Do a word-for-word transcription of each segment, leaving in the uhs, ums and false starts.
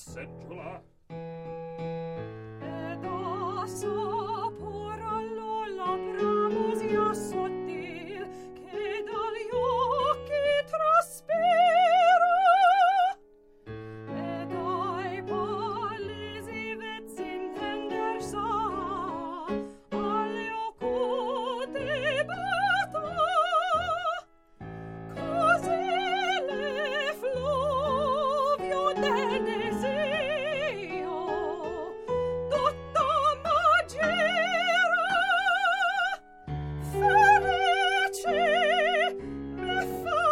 seggiola. Ed a saporallo la bramosia sottil che dagli occhi traspira, ed ai palesi vezzi intender sa alle occuti bata, così l'effluvio del desio tutta m'aggira, felice mi fa,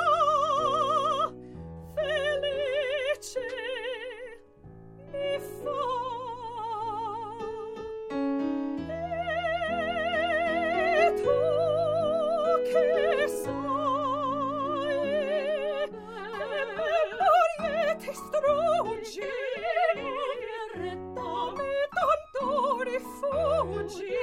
felice mi fa. E tu che sai che per glorie ti struggi, rettami tanto rifugi,